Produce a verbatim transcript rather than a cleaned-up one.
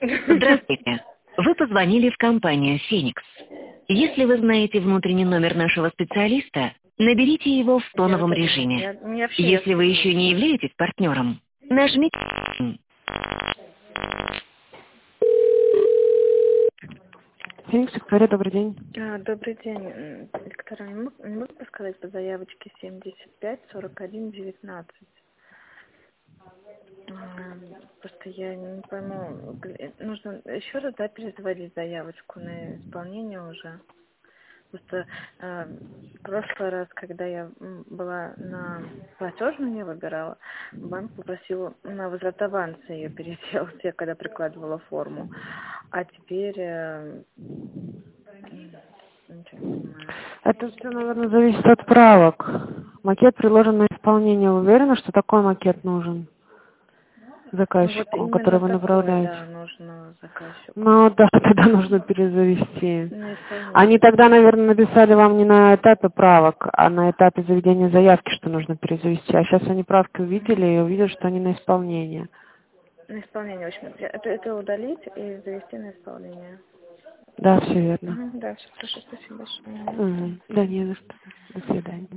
Здравствуйте. Вы позвонили в компанию «Феникс». Если вы знаете внутренний номер нашего специалиста, наберите его в Я тоновом вот это не, режиме. я не общаюсь Если с вы людьми. еще не являетесь партнером, нажмите... Феникс, Виктория, добрый день. А, добрый день, М, Виктория. Не мог, не мог бы сказать по заявочке семьдесят пять сорок один девятнадцать? А, Просто я не пойму, г- нужно еще раз, да, перезаводить заявочку на исполнение уже? Просто э, в прошлый раз, когда я м, была на платежную, не выбирала, банк попросил на возврат аванса ее переделать, я когда прикладывала форму. А теперь э, м, ничего не понимаю. Это все, наверное, зависит от правок. Макет приложен на исполнение. Вы уверены, что такой макет нужен Ну вот заказчику, который именно вы такое, направляете? да, нужно заказчику. Ну да, тогда нужно перезавести. На Они исполнение. тогда, наверное, написали вам не на этапе правок, а на этапе заведения заявки, что нужно перезавести. А сейчас они правки увидели и увидят, что они на исполнение. На исполнение, в общем, это, это удалить и завести на исполнение. Да, все верно. Мгм, да, все хорошо, спасибо большое. Мгм, до Угу. свидания. Да, не за что. До свидания.